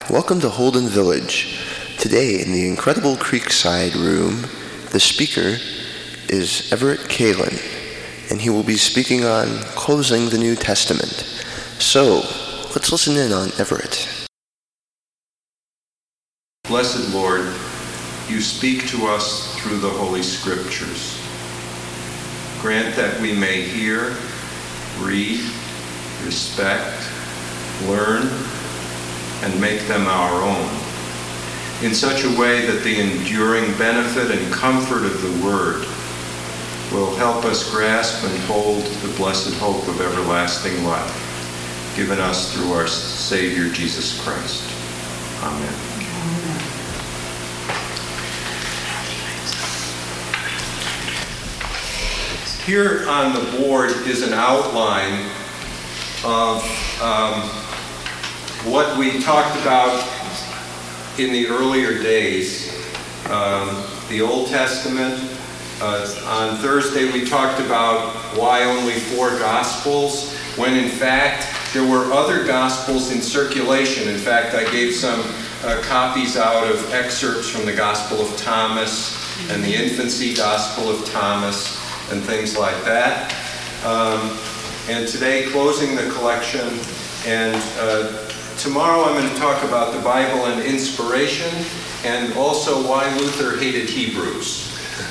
Welcome to Holden Village. Today in the incredible Creekside room, the speaker is Everett Kalin, and he will be speaking on closing the New Testament. So, let's listen in on Everett. Blessed Lord, you speak to us through the Holy Scriptures. Grant that we may hear, read, respect, learn, and make them our own, in such a way that the enduring benefit and comfort of the Word will help us grasp and hold the blessed hope of everlasting life, given us through our Savior Jesus Christ. Amen. Here on the board is an outline of what we talked about in the earlier days, the Old Testament. On Thursday we talked about why only 4 Gospels, when in fact there were other Gospels in circulation. In fact, I gave some copies out of excerpts from the Gospel of Thomas and the Infancy Gospel of Thomas and things like that. And today, closing the collection, and tomorrow I'm going to talk about the Bible and inspiration, and also why Luther hated Hebrews.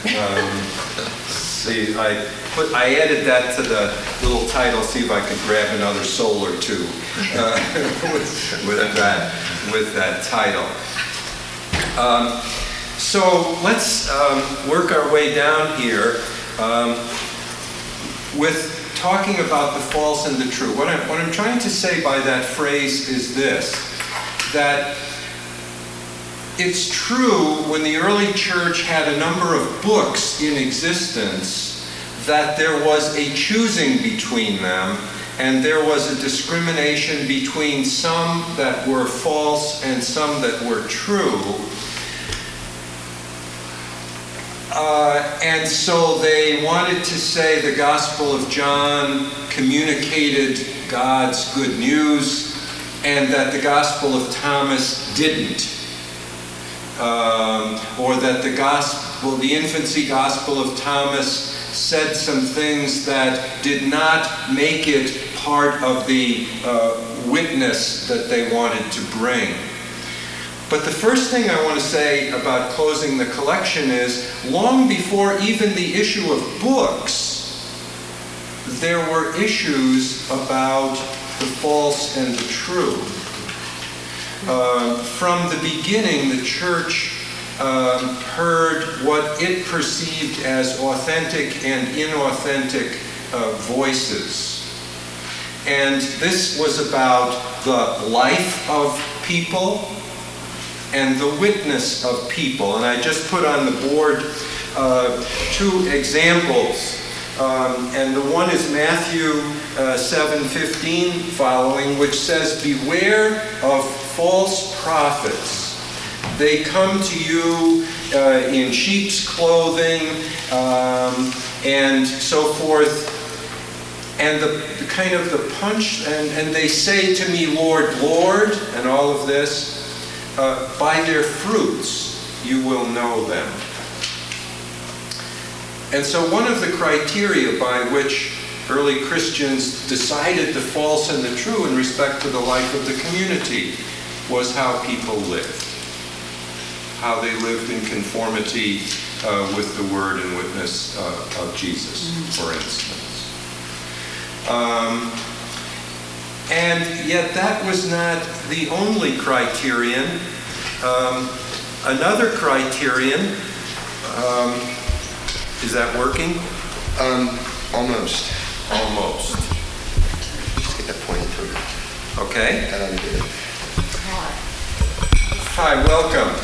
See, I added that to the little title, see if I could grab another soul or two with that title. So let's work our way down here with talking about the false and the true. What I'm trying to say by that phrase is this, that it's true when the early church had a number of books in existence that there was a choosing between them, and there was a discrimination between some that were false and some that were true. And so they wanted to say the Gospel of John communicated God's good news, and that the Gospel of Thomas didn't. Or that the Infancy Gospel of Thomas said some things that did not make it part of the witness that they wanted to bring. But the first thing I want to say about closing the collection is, long before even the issue of books, there were issues about the false and the true. From the beginning, the church heard what it perceived as authentic and inauthentic voices. And this was about the life of people and the witness of people. And I just put on the board 2 examples. And the one is Matthew 7:15 following, which says, "Beware of false prophets. They come to you in sheep's clothing," and so forth. And the kind of the punch, and they say to me, "Lord, Lord," and all of this. "By their fruits you will know them." And so one of the criteria by which early Christians decided the false and the true in respect to the life of the community was how people lived. How they lived in conformity with the word and witness of Jesus, for instance. And yet that was not the only criterion. Another criterion, is that working? Almost. Almost. Just get that pointed through. Okay. That ought to do it. Hi, welcome.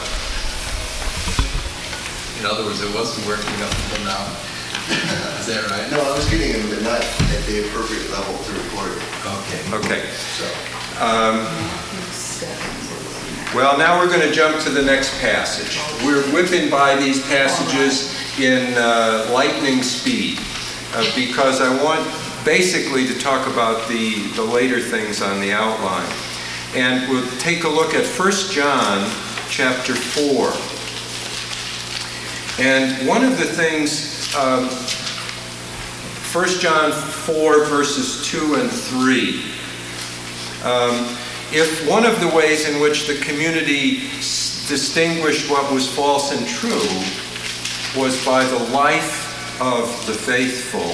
In other words, it wasn't working up until now. Is that right? No, I was getting them, but not at the appropriate level to record it. Okay. So. Well, now we're going to jump to the next passage. We're whipping by these passages in lightning speed because I want basically to talk about the later things on the outline. And we'll take a look at 1 John chapter 4. And one of the things, 1 John 4 verses 2 and 3. If one of the ways in which the community distinguished what was false and true was by the life of the faithful,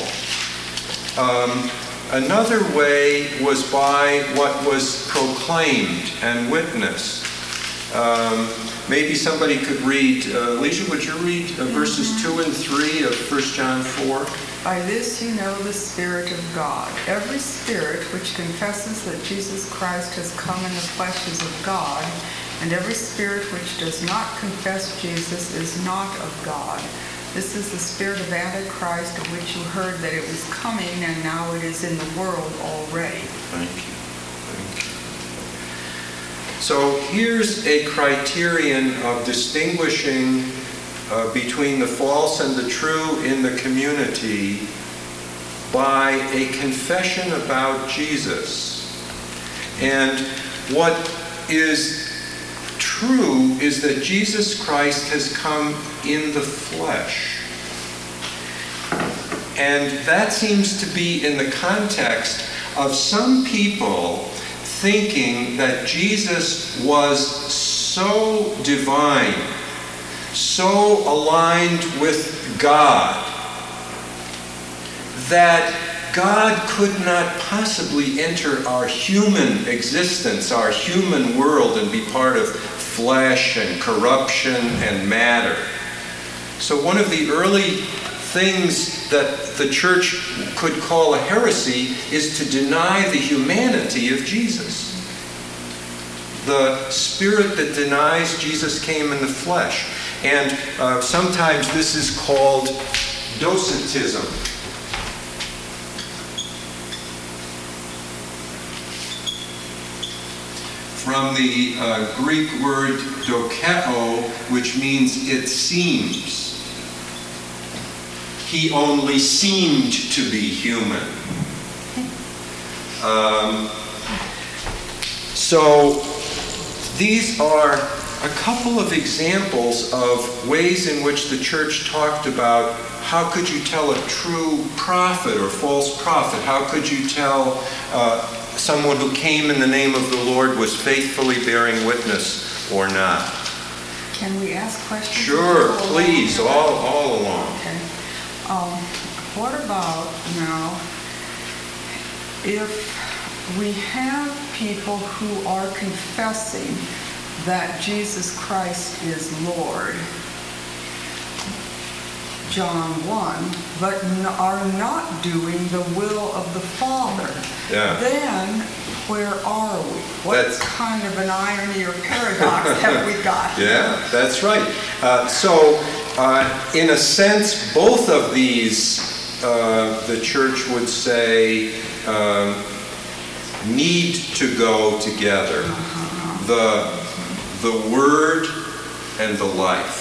another way was by what was proclaimed and witnessed. Maybe somebody could read, Alicia, would you read verses 2 and 3 of 1 John 4? By this you know the Spirit of God. Every spirit which confesses that Jesus Christ has come in the flesh is of God, and every spirit which does not confess Jesus is not of God. This is the spirit of Antichrist, of which you heard that it was coming, and now it is in the world already. Thank you. So here's a criterion of distinguishing between the false and the true in the community by a confession about Jesus. And what is true is that Jesus Christ has come in the flesh. And that seems to be in the context of some people thinking that Jesus was so divine, so aligned with God, that God could not possibly enter our human existence, our human world, and be part of flesh and corruption and matter. So one of the early things that the church could call a heresy is to deny the humanity of Jesus. The spirit that denies Jesus came in the flesh. And sometimes this is called docetism. From the Greek word dokeo, which means it seems. He only seemed to be human. So these are a couple of examples of ways in which the church talked about how could you tell a true prophet or false prophet? How could you tell someone who came in the name of the Lord was faithfully bearing witness or not? Can we ask questions? Sure, please, all along. Okay. What about now if we have people who are confessing that Jesus Christ is Lord, John 1, but are not doing the will of the Father, then where are we? What kind of an irony or paradox have we got? Yeah, that's right. So in a sense, both of these, the church would say, need to go together. The Word and the life.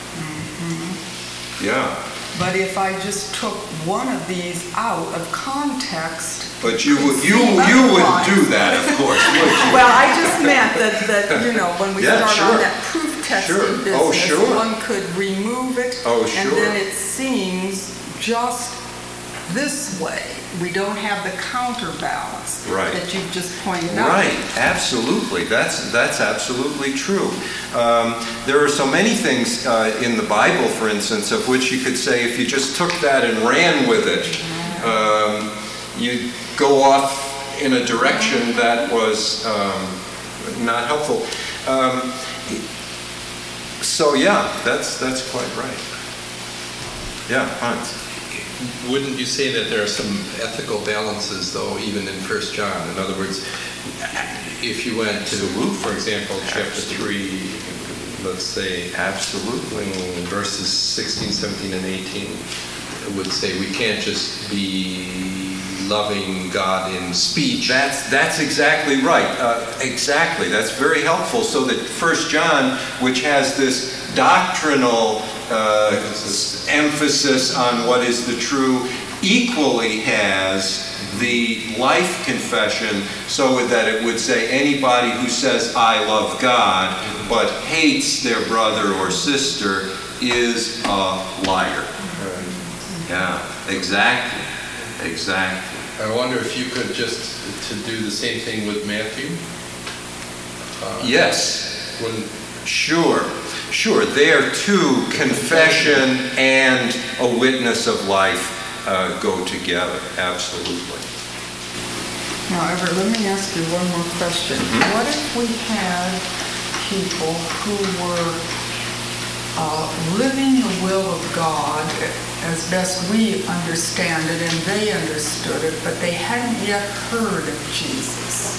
Yeah. But if I just took one of these out of context... But you wouldn't do that, of course, would you? Well, I just meant that when we start on that proof testing business, one could remove it, and then it seems just this way. We don't have the counterbalance that you've just pointed out. Right, absolutely. That's absolutely true. There are so many things in the Bible, for instance, of which you could say if you just took that and ran with it, you'd go off in a direction that was not helpful. So yeah, that's quite right. Yeah, Hans. Wouldn't you say that there are some ethical balances, though, even in 1 John? In other words, if you went to Luke, for example, chapter 3, let's say, verses 16, 17, and 18, it would say we can't just be loving God in speech. That's exactly right. Exactly. That's very helpful. So that 1 John, which has this doctrinal emphasis on what is the true, equally has the life confession so that it would say anybody who says, I love God, but hates their brother or sister is a liar. Yeah, exactly. Exactly. I wonder if you could just to do the same thing with Matthew? Yes. Wouldn't... Sure. There too, confession and a witness of life go together. Absolutely. Now, Everett, let me ask you one more question. What if we had people who were living the will of God as best we understand it, and they understood it, but they hadn't yet heard of Jesus?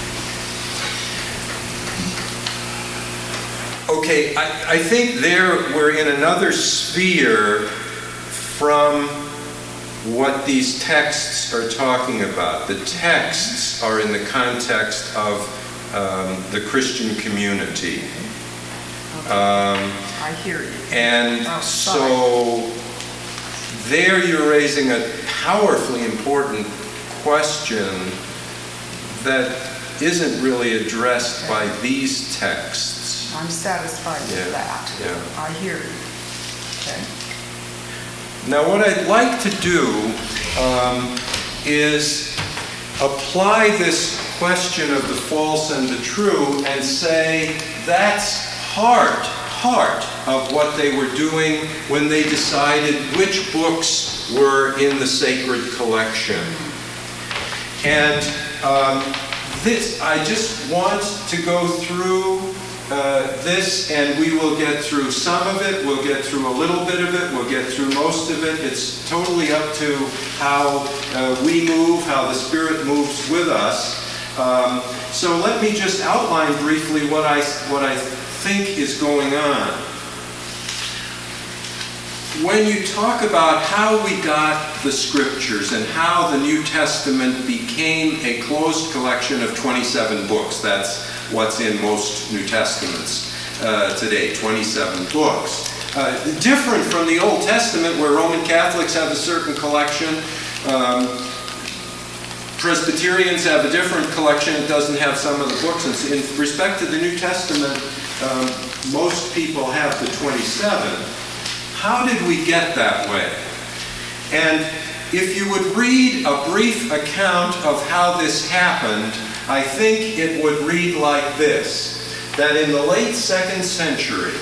Okay, I think there we're in another sphere from what these texts are talking about. The texts are in the context of the Christian community. I hear you. And so there you're raising a powerfully important question that isn't really addressed by these texts. I'm satisfied with that. Yeah. I hear you. Okay. Now what I'd like to do is apply this question of the false and the true and say that's heart of what they were doing when they decided which books were in the sacred collection. And I just want to go through this, and we will get through some of it, we'll get through a little bit of it, we'll get through most of it. It's totally up to how we move, how the Spirit moves with us. So let me just outline briefly what I think is going on. When you talk about how we got the Scriptures and how the New Testament became a closed collection of 27 books, that's what's in most New Testaments today, 27 books. Different from the Old Testament, where Roman Catholics have a certain collection. Presbyterians have a different collection. It doesn't have some of the books. And in respect to the New Testament, most people have the 27. How did we get that way? And if you would read a brief account of how this happened, I think it would read like this, that in the late 2nd century,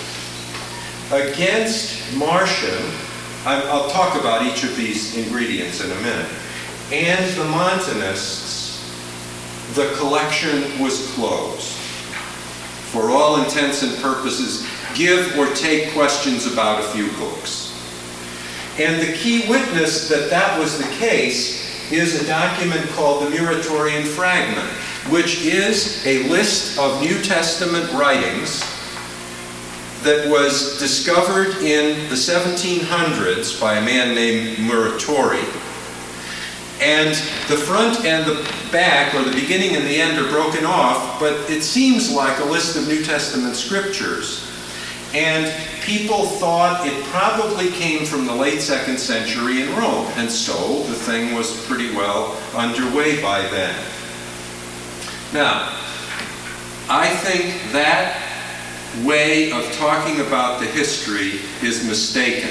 against Marcion, I'll talk about each of these ingredients in a minute, and the Montanists, the collection was closed. For all intents and purposes, give or take questions about a few books. And the key witness that that was the case is a document called the Muratorian Fragment, which is a list of New Testament writings that was discovered in the 1700s by a man named Muratori. And the front and the back, or the beginning and the end, are broken off, but it seems like a list of New Testament scriptures. And people thought it probably came from the late 2nd century in Rome, and so the thing was pretty well underway by then. Now, I think that way of talking about the history is mistaken.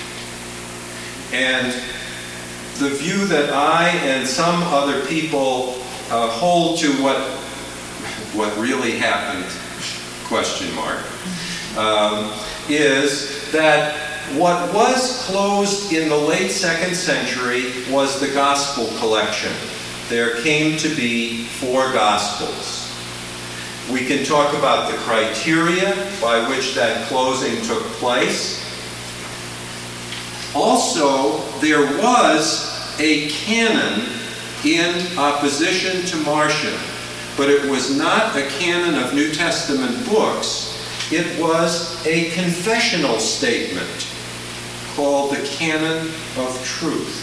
And the view that I and some other people hold to what really happened, question mark, is that what was closed in the late 2nd century was the gospel collection. There came to be 4 gospels. We can talk about the criteria by which that closing took place. Also, there was a canon in opposition to Marcion, but it was not a canon of New Testament books. It was a confessional statement called the Canon of Truth.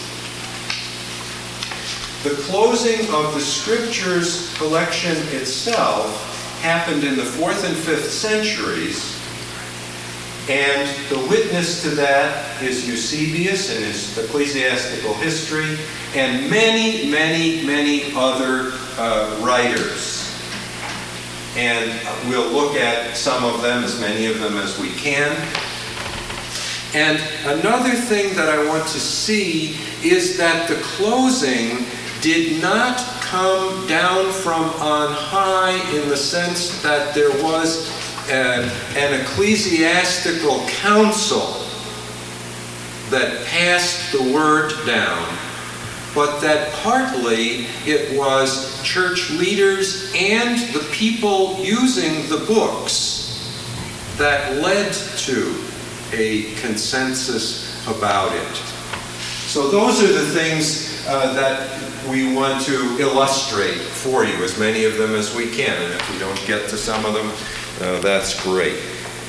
The closing of the Scriptures collection itself happened in the 4th and 5th centuries, And the witness to that is Eusebius in his Ecclesiastical History, and many, many, many other writers. And we'll look at some of them, as many of them as we can. And another thing that I want to see is that the closing did not come down from on high in the sense that there was an ecclesiastical council that passed the word down, but that partly it was church leaders and the people using the books that led to a consensus about it. So those are the things that we want to illustrate for you, as many of them as we can. And if we don't get to some of them, that's great.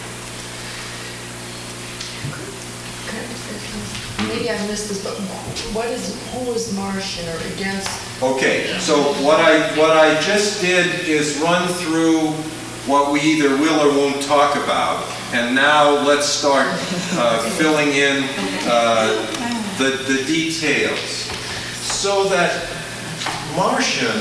Maybe I missed this, but who is Marcion or against? Okay, so what I just did is run through what we either will or won't talk about, and now let's start filling in the details. So that Marcion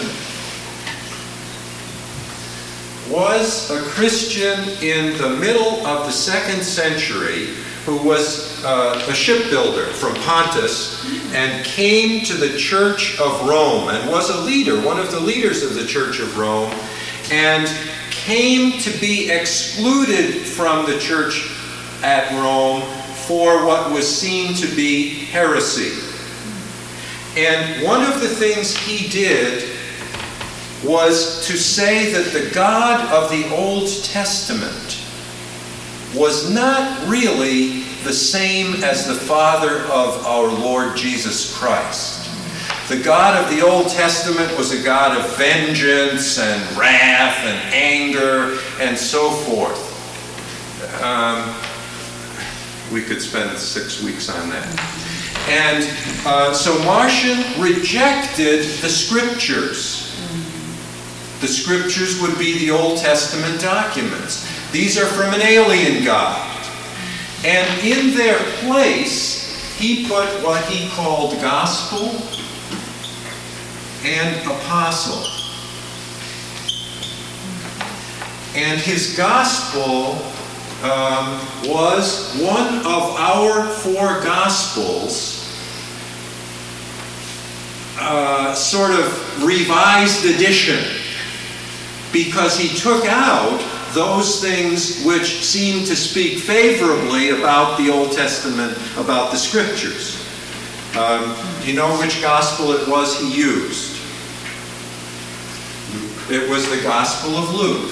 was a Christian in the middle of the 2nd century who was a shipbuilder from Pontus and came to the Church of Rome and was a leader, one of the leaders of the Church of Rome, and came to be excluded from the church at Rome for what was seen to be heresy. And one of the things he did was to say that the God of the Old Testament was not really the same as the Father of our Lord Jesus Christ. The God of the Old Testament was a God of vengeance and wrath and anger and so forth. We could spend 6 weeks on that. And so Marcion rejected the Scriptures. The Scriptures would be the Old Testament documents. These are from an alien God. And in their place, he put what he called gospel and apostle. And his gospel was one of our 4 gospels, sort of revised edition, because he took out those things which seem to speak favorably about the Old Testament, about the Scriptures. Do you know which gospel it was he used? It was the Gospel of Luke.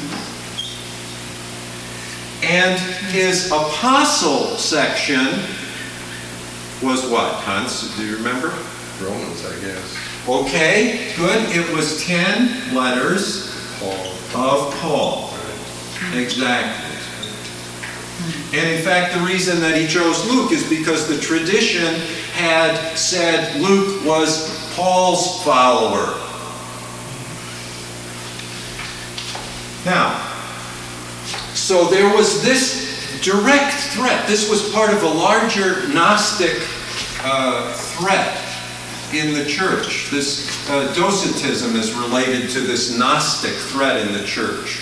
And his apostle section was what, Hans? Do you remember? Romans, I guess. Okay, good. It was 10 letters of Paul. Exactly. And in fact, the reason that he chose Luke is because the tradition had said Luke was Paul's follower. Now, so there was this direct threat. This was part of a larger Gnostic threat in the church. This Docetism is related to this Gnostic threat in the church.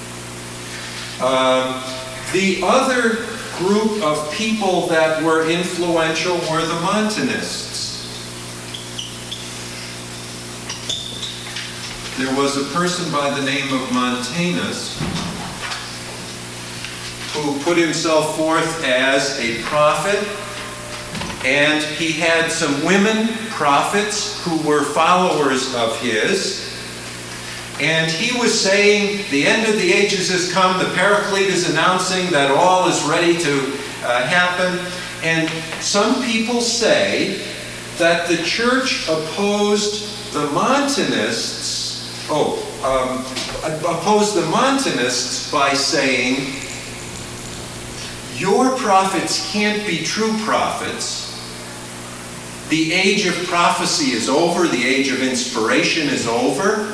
The other group of people that were influential were the Montanists. There was a person by the name of Montanus who put himself forth as a prophet, and he had some women prophets who were followers of his. And he was saying, the end of the ages has come, the Paraclete is announcing that all is ready to happen. And some people say that the church opposed the Montanists, by saying, your prophets can't be true prophets. The age of prophecy is over, the age of inspiration is over.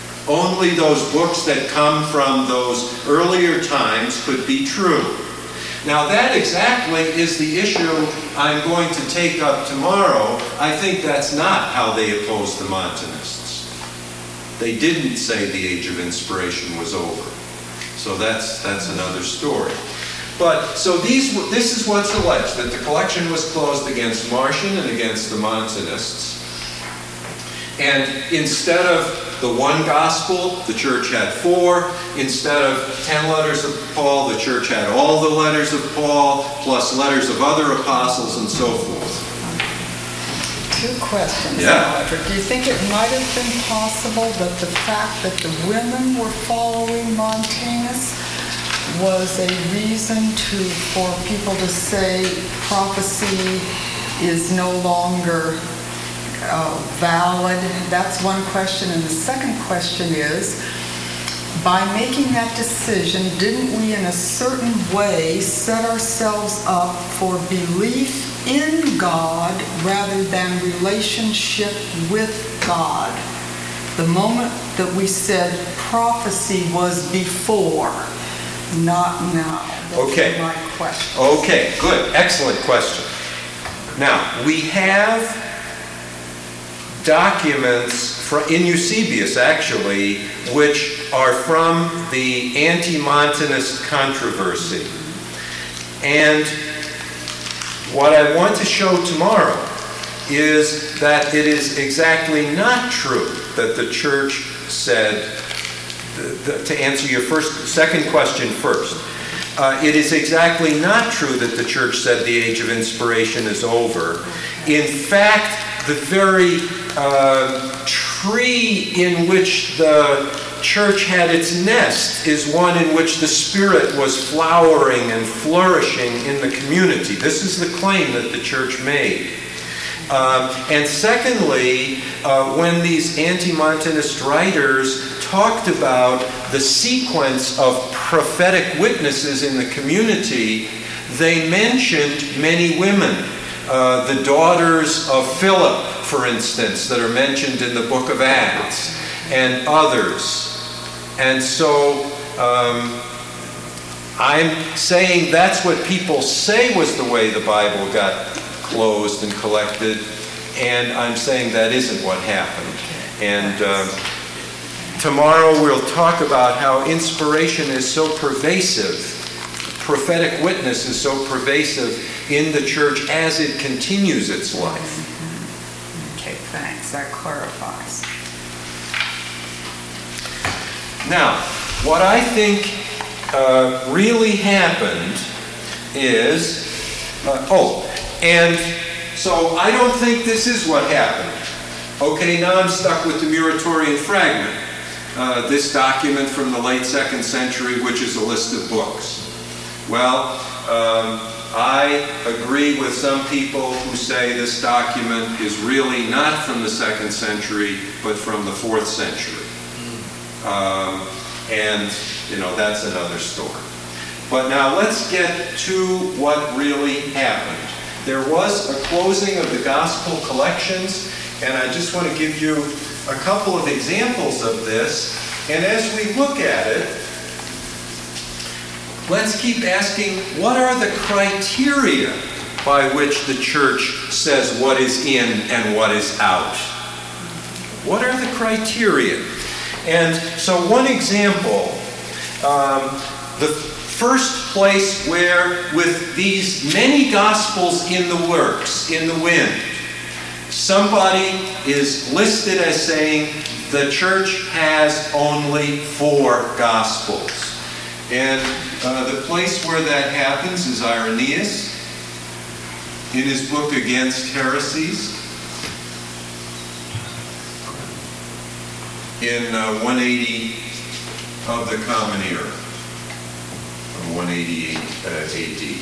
Only those books that come from those earlier times could be true. Now that exactly is the issue I'm going to take up tomorrow. I think that's not how they opposed the Montanists. They didn't say the age of inspiration was over. So that's another story. But, so this is what's alleged, that the collection was closed against Marcion and against the Montanists. And instead of the one gospel, the church had 4. Instead of 10 letters of Paul, the church had all the letters of Paul, plus letters of other apostles and so forth. 2 questions, Yeah. Roger. Do you think it might have been possible that the fact that the women were following Montanus was a reason for people to say prophecy is no longer valid? That's one question. And the second question is, by making that decision, didn't we in a certain way set ourselves up for belief in God rather than relationship with God? The moment that we said prophecy was before, not now. That's my question. Okay, good. Excellent question. Now, we have documents in Eusebius, actually, which are from the anti-Montanist controversy. And what I want to show tomorrow is that it is exactly not true that the church said, to answer your second question first, it is exactly not true that the church said the age of inspiration is over. In fact, the very tree in which the church had its nest is one in which the Spirit was flowering and flourishing in the community. This is the claim that the church made. And secondly, when these anti-Montanist writers talked about the sequence of prophetic witnesses in the community, they mentioned many women. The daughters of Philip, for instance, that are mentioned in the book of Acts, and others. And so I'm saying that's what people say was the way the Bible got closed and collected, and I'm saying that isn't what happened. And tomorrow we'll talk about how inspiration is so pervasive, prophetic witness is so pervasive in the church as it continues its life. Okay, thanks. That clarifies. Now, what I think really happened is, and so I don't think this is what happened. Okay, now I'm stuck with the Muratorian fragment, this document from the late 2nd century, which is a list of books. Well, I agree with some people who say this document is really not from the 2nd century, but from the 4th century. And, that's another story. But now let's get to what really happened. There was a closing of the gospel collections, and I just want to give you a couple of examples of this. And as we look at it, let's keep asking, what are the criteria by which the church says what is in and what is out? What are the criteria? And so one example, the first place where with these many gospels in the works, in the wind, somebody is listed as saying the church has only 4 gospels. And the place where that happens is Irenaeus in his book Against Heresies in 180 of the Common Era, 188 AD.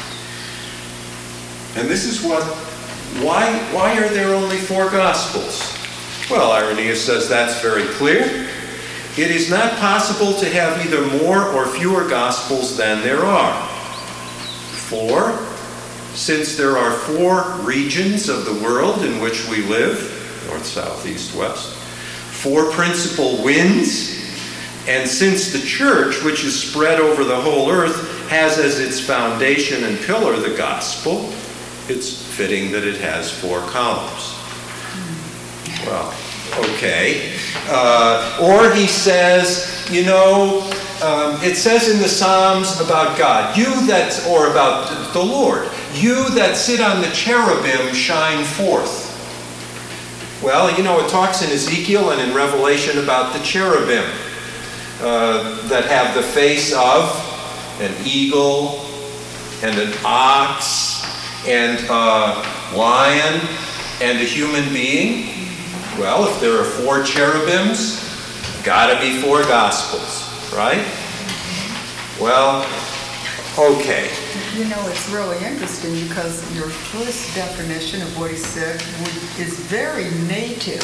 And this is why are there only 4 gospels? Well, Irenaeus says that's very clear. It is not possible to have either more or fewer gospels than there are. 4, since there are 4 regions of the world in which we live, north, south, east, west, 4 principal winds, and since the church, which is spread over the whole earth, has as its foundation and pillar the gospel, it's fitting that it has 4 columns. Well, okay. Or he says, it says in the Psalms about God, or about the Lord, you that sit on the cherubim shine forth. Well, it talks in Ezekiel and in Revelation about the cherubim that have the face of an eagle and an ox and a lion and a human being. Well, if there are 4 cherubims, gotta be 4 gospels, right? Well, okay. It's really interesting because your first definition of what he said is very native.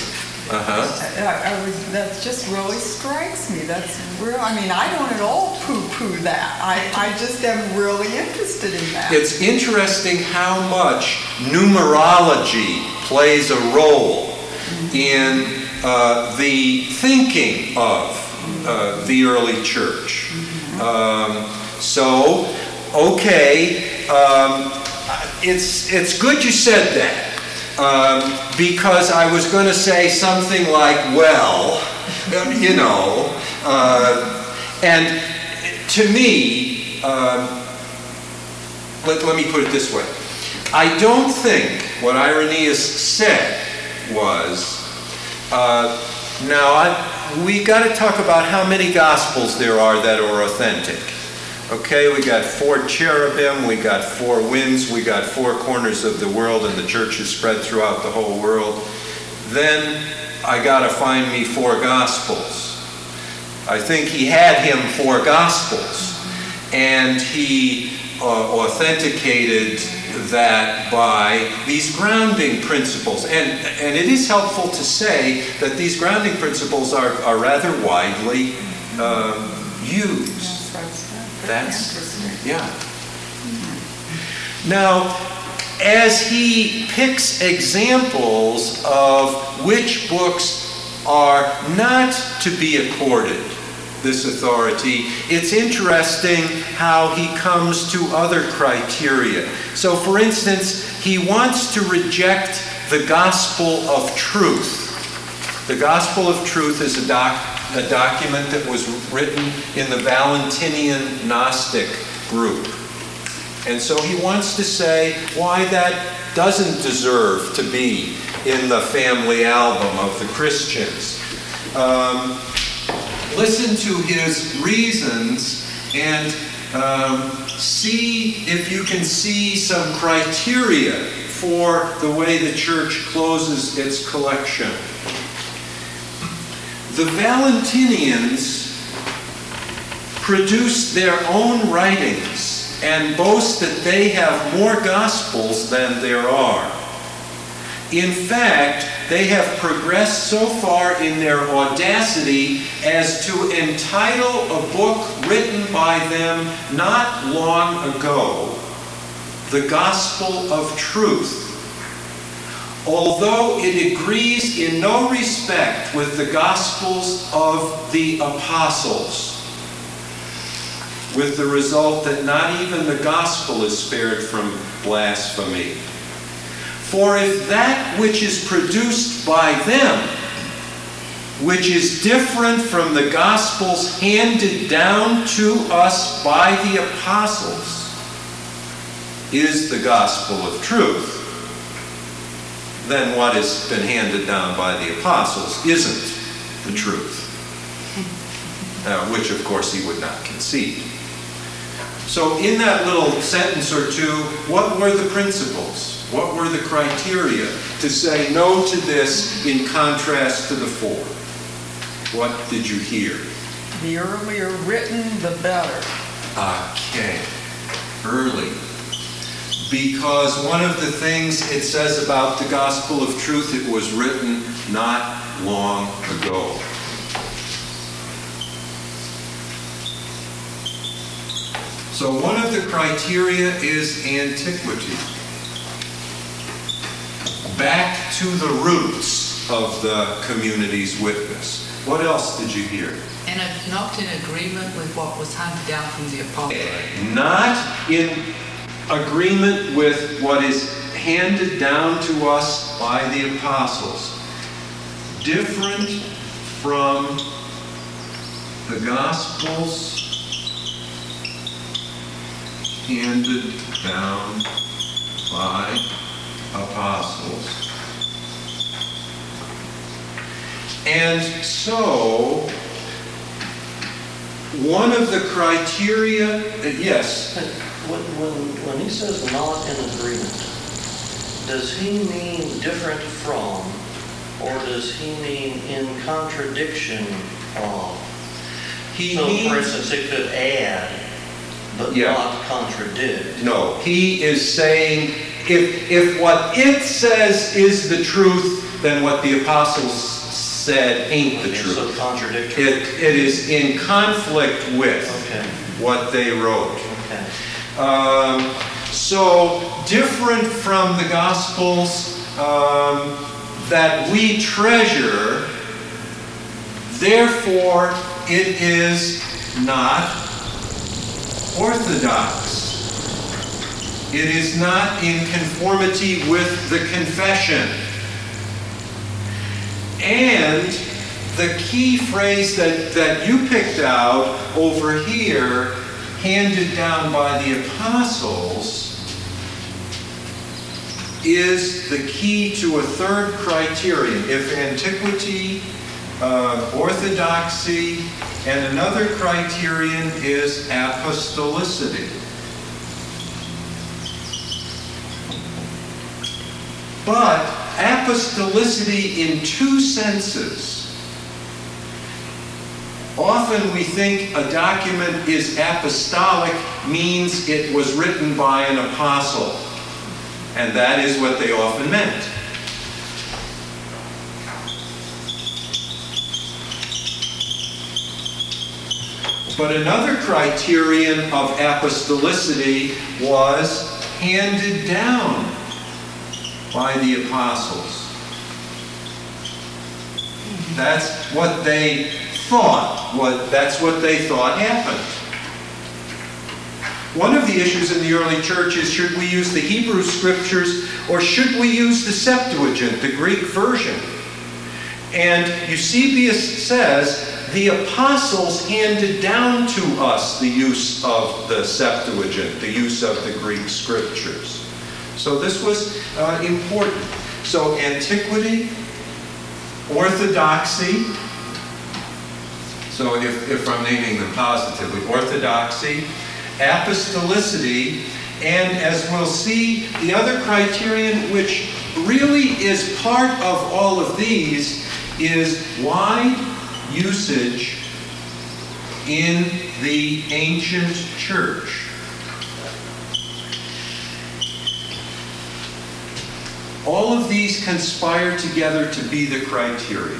That just really strikes me. That's real. I don't at all poo-poo that. I just am really interested in that. It's interesting how much numerology plays a role in the thinking of the early church. It's good you said that. Because I was going to say something like, and to me, let me put it this way. I don't think what Irenaeus said was, we got to talk about how many gospels there are that are authentic. Okay, we got 4 cherubim, we got 4 winds, we got 4 corners of the world, and the church is spread throughout the whole world. Then I got to find me 4 gospels. I think he had him 4 gospels, and he authenticated that by these grounding principles. And it is helpful to say that these grounding principles are rather widely used. That's yeah. Now, as he picks examples of which books are not to be accorded this authority, it's interesting how he comes to other criteria. So, for instance, he wants to reject the gospel of truth. The gospel of truth is a document that was written in the Valentinian Gnostic group. And so he wants to say why that doesn't deserve to be in the family album of the Christians. Listen to his reasons and see if you can see some criteria for the way the church closes its collection. The Valentinians produce their own writings and boast that they have more gospels than there are. In fact, they have progressed so far in their audacity as to entitle a book written by them not long ago, The Gospel of Truth, although it agrees in no respect with the Gospels of the Apostles, with the result that not even the Gospel is spared from blasphemy. For if that which is produced by them, which is different from the Gospels handed down to us by the Apostles, is the Gospel of truth, then what has been handed down by the Apostles isn't the truth, which of course he would not concede. So in that little sentence or two, what were the principles? What were the criteria to say no to this in contrast to the 4? What did you hear? The earlier written, the better. Okay. Early. Because one of the things it says about the Gospel of Truth, it was written not long ago. So one of the criteria is antiquity. Back to the roots of the community's witness. What else did you hear? And not in agreement with what was handed down from the apostles. Not in agreement with what is handed down to us by the apostles. Different from the Gospels handed down by apostles. And so, one of the criteria, yes? When he says not in agreement, does he mean different from, or does he mean in contradiction of? For instance, it could add, but not contradict. No, he is saying, if what it says is the truth, then what the apostles said ain't the truth. So contradictory. It is in conflict with what they wrote. Okay. So different from the Gospels that we treasure, therefore it is not orthodox. It is not in conformity with the confession. And the key phrase that you picked out over here, handed down by the apostles, is the key to a third criterion. If antiquity, orthodoxy, and another criterion is apostolicity. But apostolicity in two senses. Often we think a document is apostolic means it was written by an apostle. And that is what they often meant. But another criterion of apostolicity was handed down by the apostles. That's what they thought. That's what they thought happened. One of the issues in the early church is, should we use the Hebrew scriptures or should we use the Septuagint, the Greek version? And Eusebius says the apostles handed down to us the use of the Septuagint, the use of the Greek scriptures. So this was important. So antiquity, orthodoxy, so if I'm naming them positively, orthodoxy, apostolicity, and as we'll see, the other criterion which really is part of all of these is wide usage in the ancient church. All of these conspire together to be the criteria.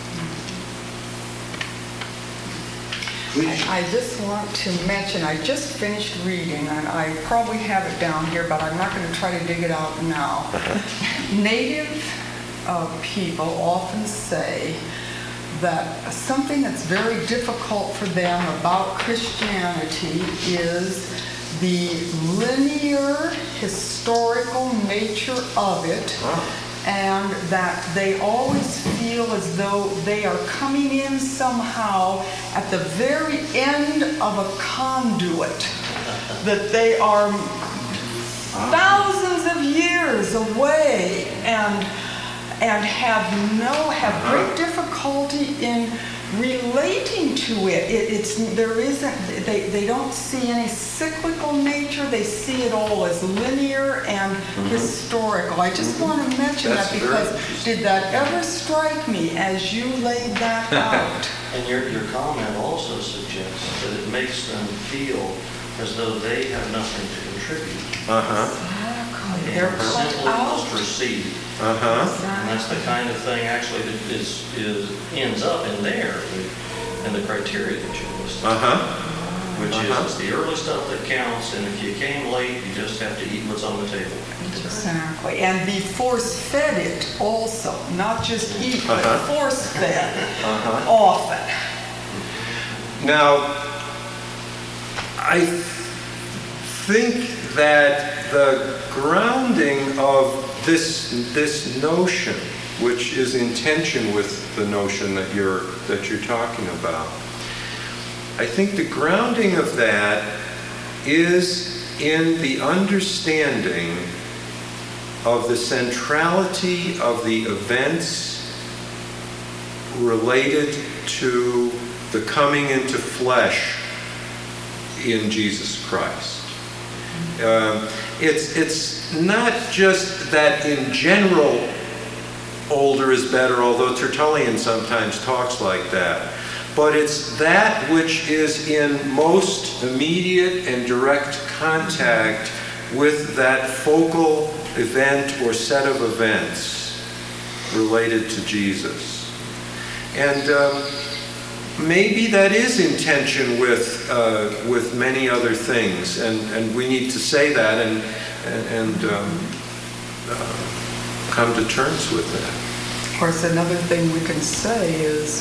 I just want to mention, I just finished reading, and I probably have it down here, but I'm not going to try to dig it out now. Native people often say that something that's very difficult for them about Christianity is the linear historical nature of it, and that they always feel as though they are coming in somehow at the very end of a conduit, that they are thousands of years away and have great difficulty in relating to it. They don't see any cyclical nature. They see it all as linear and historical. I just want to mention that because did that ever strike me as you laid that out? And your comment also suggests that it makes them feel as though they have nothing to contribute. Exactly. They're cut simply out. must receive. And that's the kind of thing actually that ends up in there, in the criteria that you listed. Which is it's the early stuff that counts, and if you came late, you just have to eat what's on the table. Exactly. And be force-fed it also, not just eat, but force-fed often. Now, I think that the grounding of this notion, which is in tension with the notion that you're talking about, I think the grounding of that is in the understanding of the centrality of the events related to the coming into flesh in Jesus Christ. It's not just that in general older is better, although Tertullian sometimes talks like that, but it's that which is in most immediate and direct contact with that focal event or set of events related to Jesus. And maybe that is in tension with many other things, and we need to say that and come to terms with that. Of course, another thing we can say is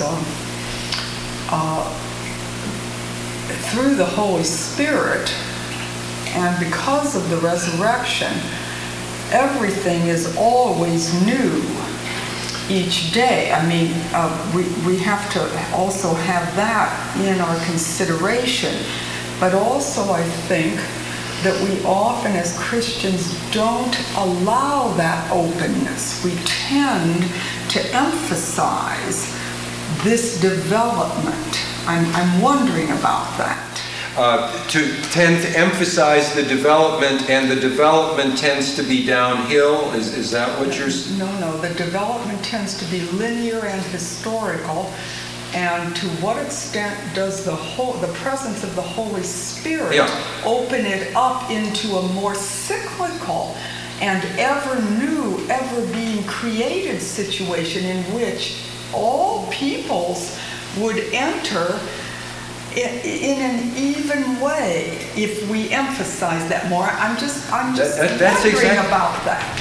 through the Holy Spirit and because of the resurrection, everything is always new each day. I mean, we have to also have that in our consideration. But also I think that we often as Christians don't allow that openness. We tend to emphasize this development. I'm wondering about that. To tend to emphasize the development, and the development tends to be downhill. Is that what you're? No. The development tends to be linear and historical. And to what extent does the presence of the Holy Spirit open it up into a more cyclical and ever new, ever being created situation in which all peoples would enter in an even way if we emphasize that more? I'm just wondering about that.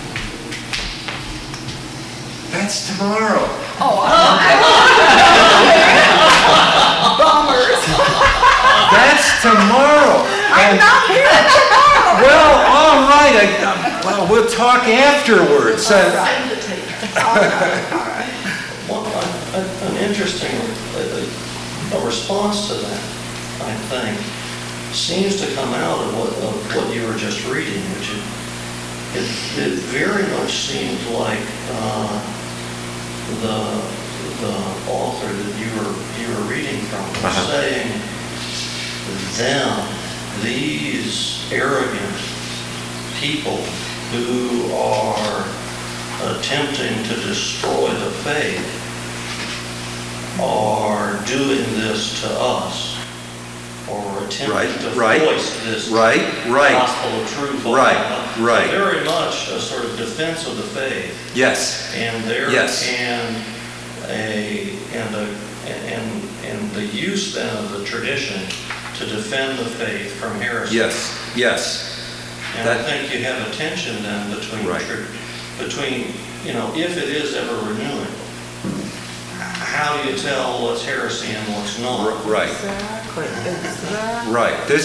That's tomorrow. Bummers. That's tomorrow. I'm not here tomorrow. Well, all right. Well, we'll talk afterwards. All right. An interesting a response to that, I think, seems to come out of what you were just reading, which it very much seemed like the author that you were reading from was saying, these arrogant people who are attempting to destroy the faith are doing this to us, or attempting to voice this gospel of truth. Very much a sort of defense of the faith. Yes. And and the use then of the tradition to defend the faith from heresy. Yes. And I think you have a tension then between if it is ever renewing, how do you tell what's heresy and what's not? Right. Exactly. Right. This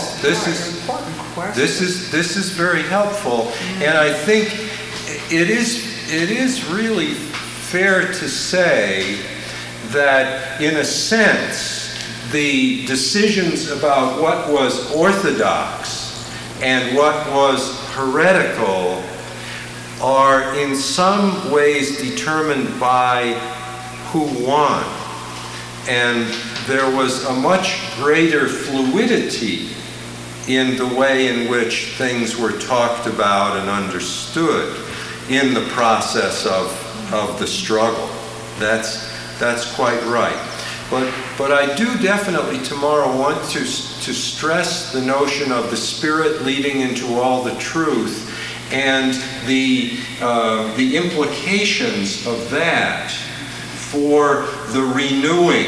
is very helpful, and I think it is really fair to say that, in a sense, the decisions about what was orthodox and what was heretical are in some ways determined by who won. And there was a much greater fluidity in the way in which things were talked about and understood in the process of the struggle. That's quite right. But I do definitely tomorrow want to stress the notion of the Spirit leading into all the truth, and the implications of that for the renewing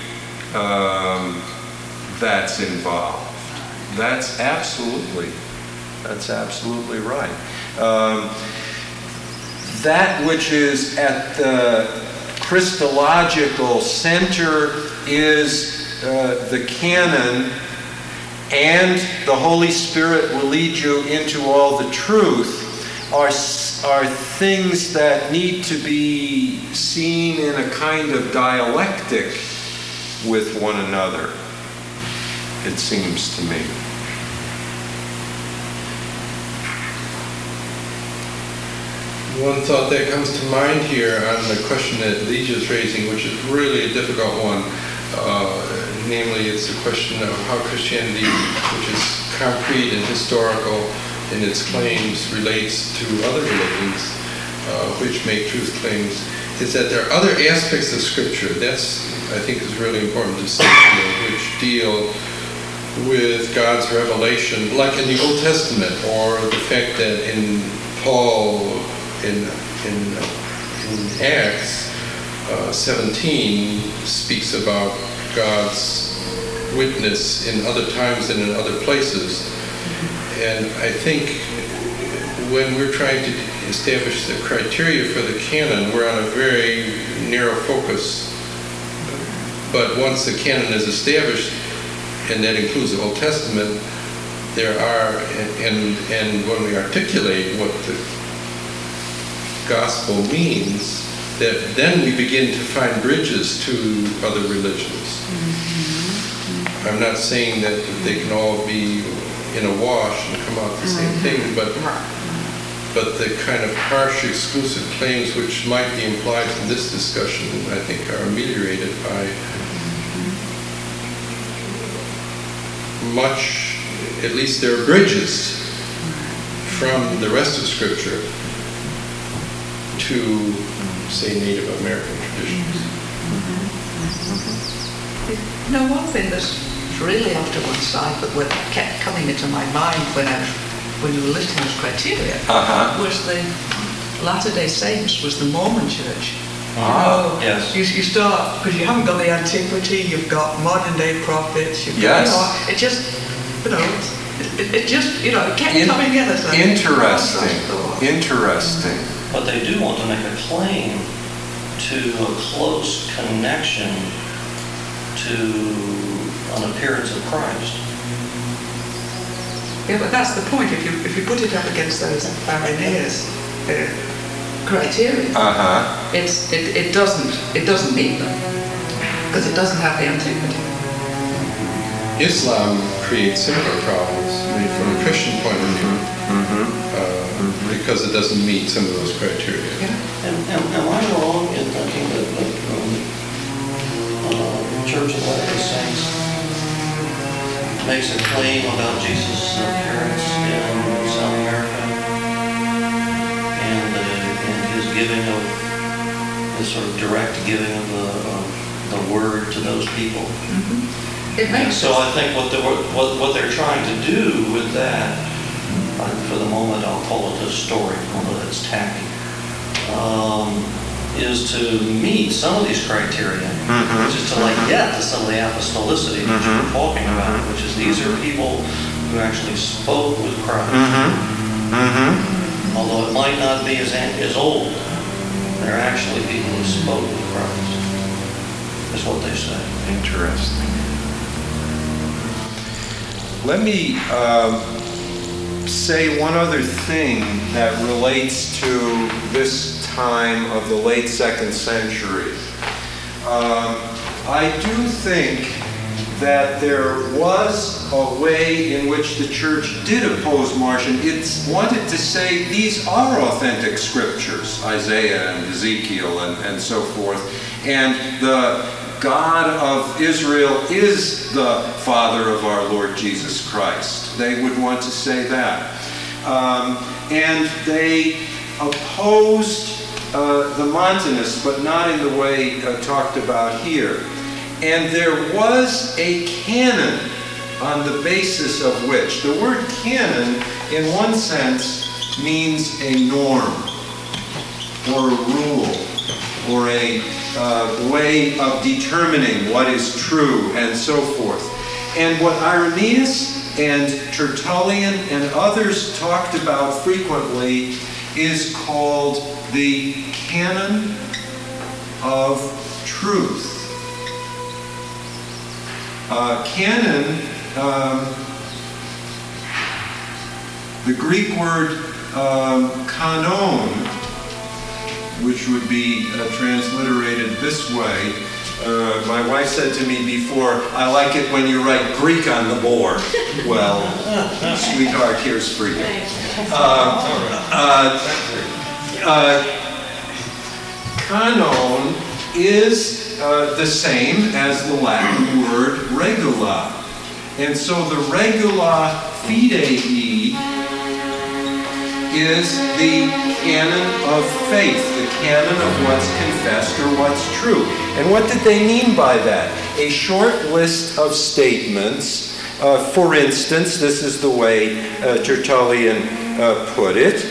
that's involved. That's absolutely right. That which is at the Christological center is the canon and the Holy Spirit will lead you into all the truth are things that need to be seen in a kind of dialectic with one another, it seems to me. One thought that comes to mind here on the question that Lydia is raising, which is really a difficult one, namely it's the question of how Christianity, which is concrete and historical in its claims, relates to other religions, which make truth claims, is that there are other aspects of Scripture, that's, I think, is really important to see here, which deal with God's revelation, like in the Old Testament, or the fact that in Paul, in Acts 17 speaks about God's witness in other times and in other places. And I think when we're trying to establish the criteria for the canon, we're on a very narrow focus. But once the canon is established, and that includes the Old Testament, there are, and when we articulate what the gospel means, that then we begin to find bridges to other religions. I'm not saying that they can all be in a wash and come out the same thing, but the kind of harsh exclusive claims which might be implied in this discussion, I think, are ameliorated by much, at least there are bridges from the rest of Scripture to, say, Native American traditions. No, one thing that's really off to one side, but what kept coming into my mind when you were listing those criteria, was the Latter-day Saints, was the Mormon Church. Yes. You start, because you haven't got the antiquity, you've got modern day prophets, you've got, it just, it just, it kept coming in as Interesting. But they do want to make a claim to a close connection to an appearance of Christ. Yeah, but that's the point. If you put it up against those Irenaeus criteria, it doesn't meet them because it doesn't have the antiquity. Islam creates similar problems, from a Christian point of view, because it doesn't meet some of those criteria. Yeah. Am I wrong in thinking that the Church of Latter-day Saints makes a claim about Jesus' appearance in South America and his giving of, his sort of direct giving of the word to those people? It makes so I think what they're trying to do with that, for the moment I'll call it a story, although that's tacky, is to meet some of these criteria, which is to get to some of the apostolicity that you were talking about, which is these are people who actually spoke with Christ. Although it might not be as old, they're actually people who spoke with Christ, is what they say. Interesting. Let me say one other thing that relates to this time of the late 2nd century. I do think that there was a way in which the church did oppose Marcion. It wanted to say these are authentic scriptures, Isaiah and Ezekiel and so forth, and the God of Israel is the Father of our Lord Jesus Christ. They would want to say that. And they opposed the Montanists, but not in the way talked about here. And there was a canon on the basis of which, the word canon, in one sense, means a norm, or a rule, or a way of determining what is true, and so forth. And what Irenaeus and Tertullian and others talked about frequently is called the canon of truth. Canon, the Greek word kanon, which would be transliterated this way. My wife said to me before, I like it when you write Greek on the board. Well, sweetheart, here's for you. Kanon is the same as the Latin word regula. And so the regula fidei is the canon of faith, the canon of what's confessed or what's true. And what did they mean by that? A short list of statements. For instance, this is the way Tertullian put it.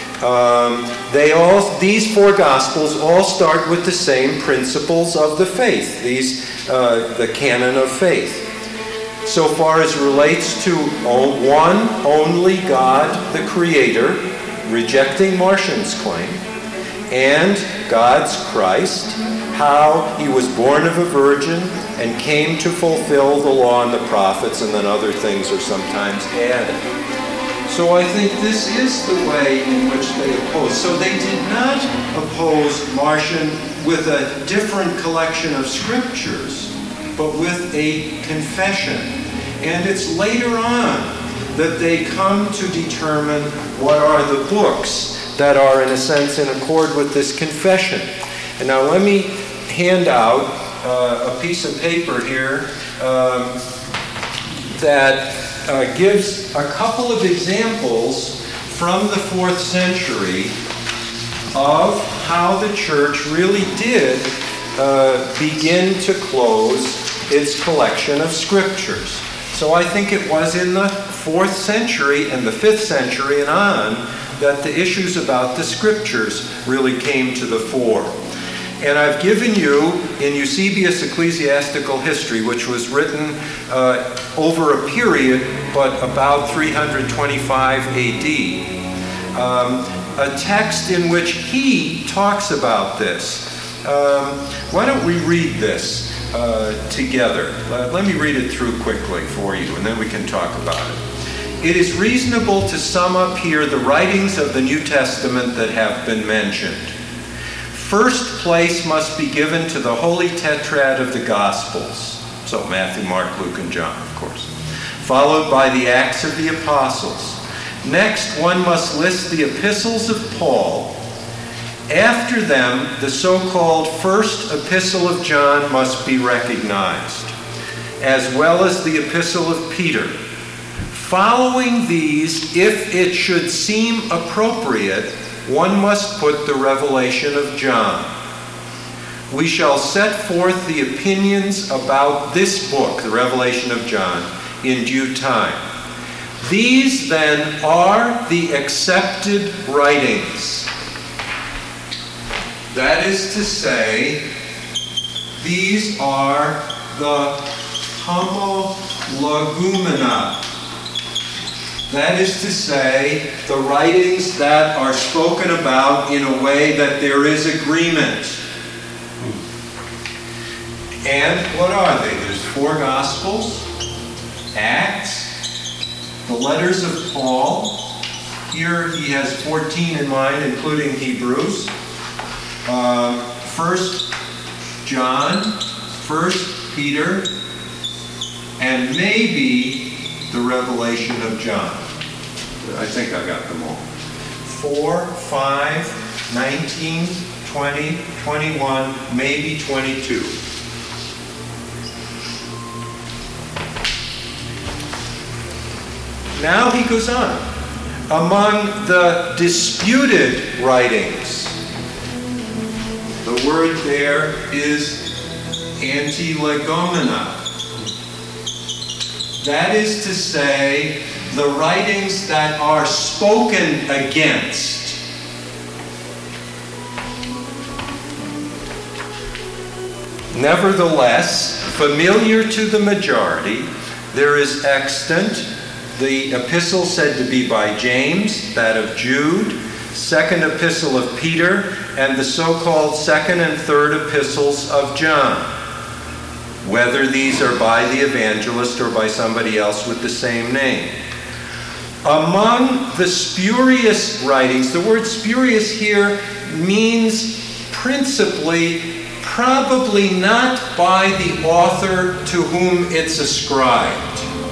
These four Gospels all start with the same principles of the faith. The canon of faith. So far as relates to one only God, the Creator, rejecting Marcion's claim, and God's Christ, how he was born of a virgin and came to fulfill the law and the prophets, and then other things are sometimes added. So I think this is the way in which they oppose. So they did not oppose Marcion with a different collection of scriptures, but with a confession. And it's later on that they come to determine what are the books that are, in a sense, in accord with this confession. And now let me hand out a piece of paper here that gives a couple of examples from the 4th century of how the church really did begin to close its collection of scriptures. So I think it was in the 4th century and the 5th century and on that the issues about the scriptures really came to the fore. And I've given you in Eusebius' Ecclesiastical History, which was written over a period, but about 325 AD, a text in which he talks about this. Why don't we read this together? Let me read it through quickly for you, and then we can talk about it. It is reasonable to sum up here the writings of the New Testament that have been mentioned. First place must be given to the Holy Tetrad of the Gospels. So Matthew, Mark, Luke, and John, of course. Followed by the Acts of the Apostles. Next, one must list the epistles of Paul. After them, the so-called first epistle of John must be recognized, as well as the epistle of Peter. Following these, if it should seem appropriate, one must put the revelation of John. We shall set forth the opinions about this book, the Revelation of John, in due time. These, then, are the accepted writings. That is to say, these are the homologumena. That is to say, the writings that are spoken about in a way that there is agreement. And what are they? There's 4 Gospels, Acts, the letters of Paul. Here he has 14 in mind, including Hebrews. 1 John, 1 Peter, and maybe the Revelation of John. I think I got them all. 4, 5, 19, 20, 21, maybe 22. Now he goes on. Among the disputed writings, the word there is antilegomena. That is to say, the writings that are spoken against. Nevertheless, familiar to the majority, there is extant the epistle said to be by James, that of Jude, second epistle of Peter, and the so-called second and third epistles of John. whether these are by the evangelist or by somebody else with the same name. Among the spurious writings, the word spurious here means principally probably not by the author to whom it's ascribed.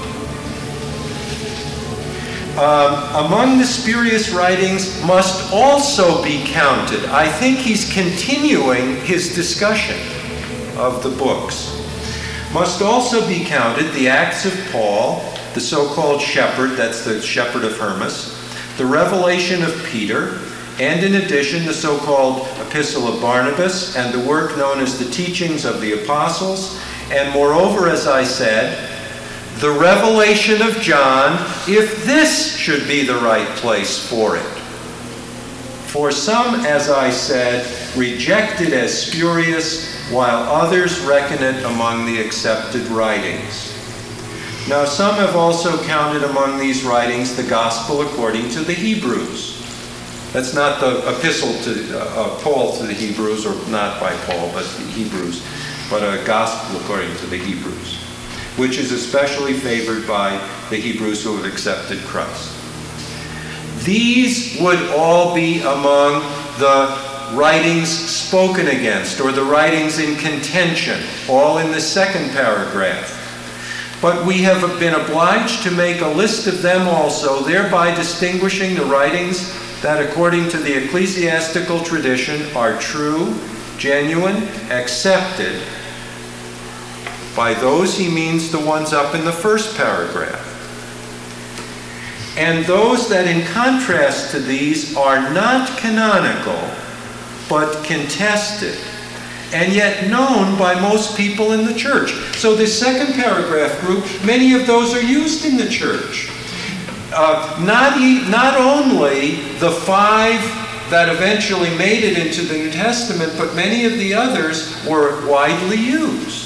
Among the spurious writings must also be counted. I think he's continuing his discussion of the books. Must also be counted the Acts of Paul, the so-called shepherd, that's the shepherd of Hermas, the Revelation of Peter, and in addition the so-called Epistle of Barnabas and the work known as the Teachings of the Apostles, and moreover, as I said, the Revelation of John, if this should be the right place for it. For some, as I said, reject it as spurious, while others reckon it among the accepted writings. Now, some have also counted among these writings the Gospel according to the Hebrews. That's not the epistle to Paul to the Hebrews, or not by Paul, but the Hebrews, but a Gospel according to the Hebrews, which is especially favored by the Hebrews who have accepted Christ. These would all be among the writings spoken against, or the writings in contention, all in the second paragraph. But we have been obliged to make a list of them also, thereby distinguishing the writings that, according to the ecclesiastical tradition, are true, genuine, accepted. By those he means the ones up in the first paragraph. And those that, in contrast to these, are not canonical, but contested, and yet known by most people in the church. So this second paragraph group, many of those are used in the church. Not only the 5 that eventually made it into the New Testament, but many of the others were widely used.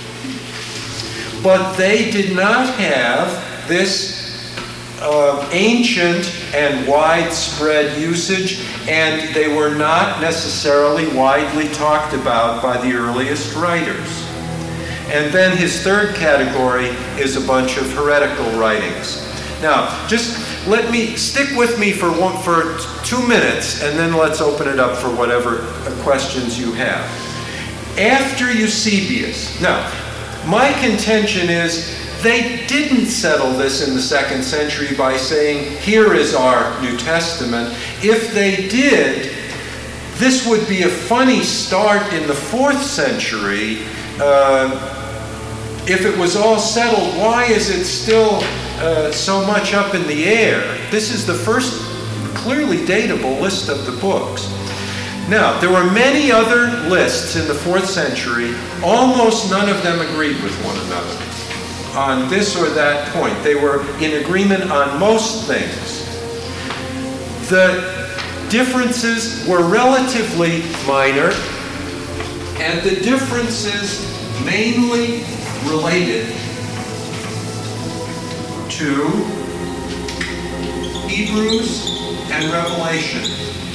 But they did not have this ancient and widespread usage, and they were not necessarily widely talked about by the earliest writers. And then his third category is a bunch of heretical writings. Now, just stick with me for 2 minutes, and then let's open it up for whatever questions you have. After Eusebius, now, my contention is they didn't settle this in the 2nd century by saying, here is our New Testament. If they did, this would be a funny start in the 4th century. If it was all settled, why is it still so much up in the air? This is the first clearly datable list of the books. Now, there were many other lists in the 4th century. Almost none of them agreed with one another on this or that point. They were in agreement on most things. The differences were relatively minor, and the differences mainly related to Hebrews and Revelation.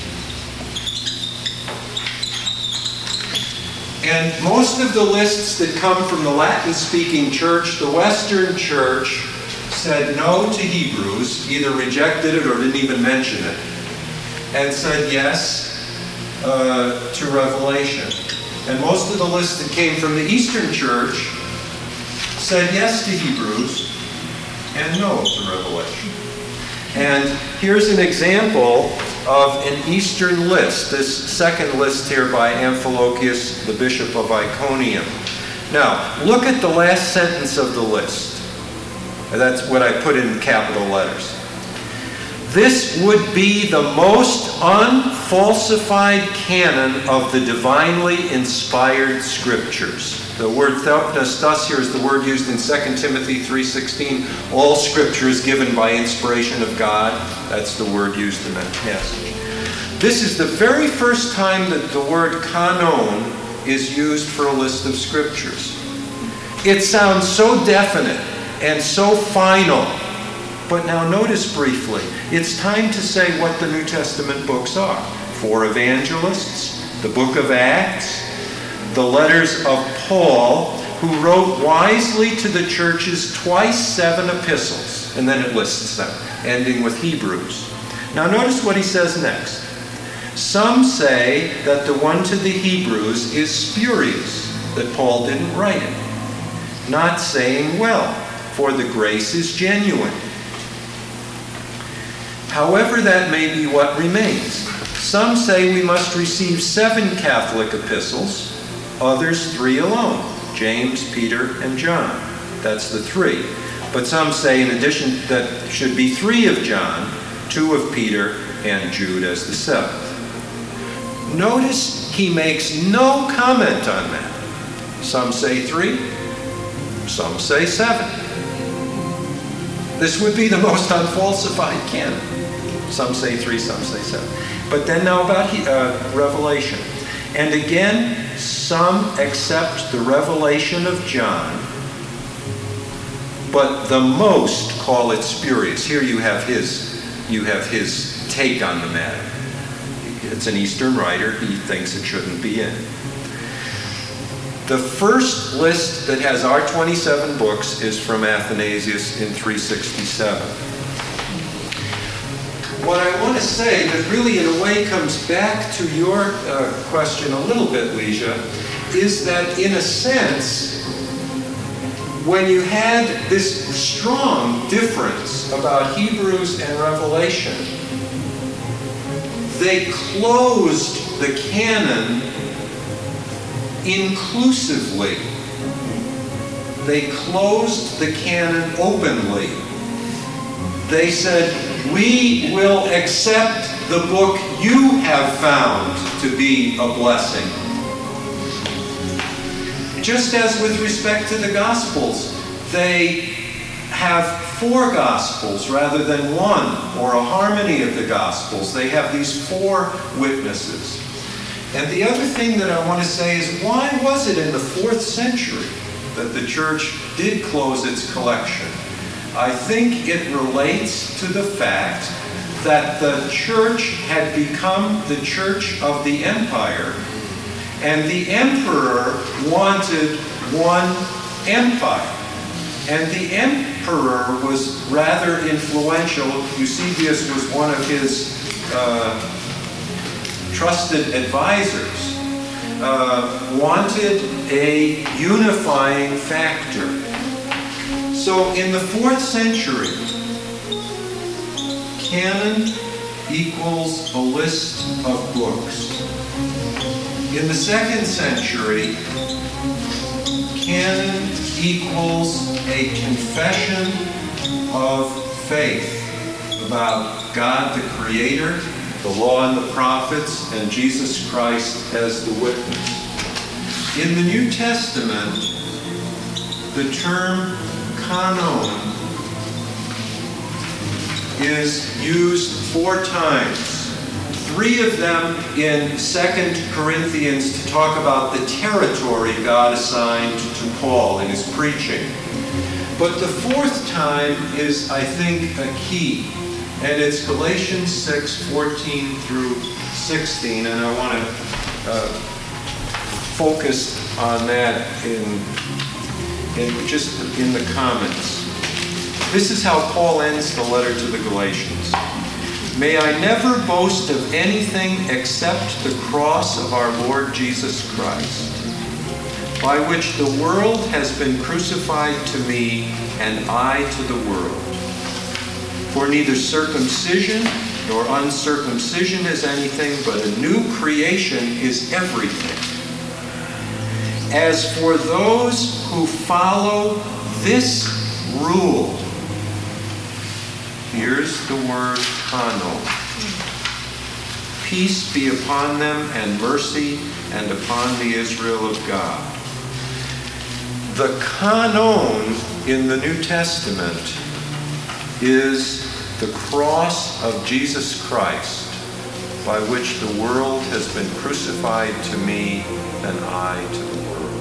And most of the lists that come from the Latin-speaking church, the Western church, said no to Hebrews, either rejected it or didn't even mention it, and said yes to Revelation. And most of the lists that came from the Eastern church said yes to Hebrews and no to Revelation. And here's an example of an Eastern list, this second list here by Amphilochius, the Bishop of Iconium. Now, look at the last sentence of the list. That's what I put in capital letters. This would be the most unfalsified canon of the divinely inspired scriptures. The word theopneustos here is the word used in 2 Timothy 3:16. All scripture is given by inspiration of God. That's the word used in that passage. This is the very first time that the word canon is used for a list of scriptures. It sounds so definite and so final. But now notice briefly, it's time to say what the New Testament books are. 4 evangelists, the book of Acts, the letters of Paul, who wrote wisely to the churches twice 7 epistles, and then it lists them, ending with Hebrews. Now notice what he says next. Some say that the one to the Hebrews is spurious, that Paul didn't write it, not saying well, for the grace is genuine. However, that may be what remains. Some say we must receive 7 Catholic epistles, others 3 alone, James, Peter, and John. That's the 3. But some say in addition that should be 3 of John, 2 of Peter, and Jude as the 7th. Notice he makes no comment on that. Some say 3, some say 7. This would be the most unfalsified canon. Some say 3, some say 7. But then now about Revelation. And again, some accept the revelation of John, but the most call it spurious. Here you have his take on the matter. It's an Eastern writer. He thinks it shouldn't be in. The first list that has our 27 books is from Athanasius in 367. What I want to say that really in a way comes back to your question a little bit, Leisha, is that in a sense, when you had this strong difference about Hebrews and Revelation, they closed the canon inclusively. They closed the canon openly. They said, we will accept the book you have found to be a blessing. Just as with respect to the Gospels, they have 4 Gospels rather than 1, or a harmony of the Gospels. They have these 4 witnesses. And the other thing that I want to say is, why was it in the 4th century that the church did close its collection? I think it relates to the fact that the church had become the church of the empire, and the emperor wanted one empire. And the emperor was rather influential. Eusebius was one of his trusted advisors, wanted a unifying factor. So in the 4th century, canon equals a list of books. In the 2nd century, canon equals a confession of faith about God the Creator, the law and the prophets, and Jesus Christ as the witness. In the New Testament, the term canon is used 4 times. 3 of them in 2 Corinthians to talk about the territory God assigned to Paul in his preaching. But the 4th time is, I think, a key. And it's Galatians 6:14 through 16. And I want to focus on that in the comments. This is how Paul ends the letter to the Galatians. May I never boast of anything except the cross of our Lord Jesus Christ, by which the world has been crucified to me and I to the world. For neither circumcision nor uncircumcision is anything, but a new creation is everything. As for those who follow this rule, here's the word canon. Peace be upon them and mercy and upon the Israel of God. The canon in the New Testament is the cross of Jesus Christ, by which the world has been crucified to me and I to the world.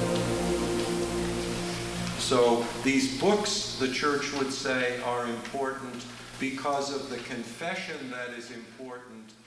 So these books, the church would say, are important because of the confession that is important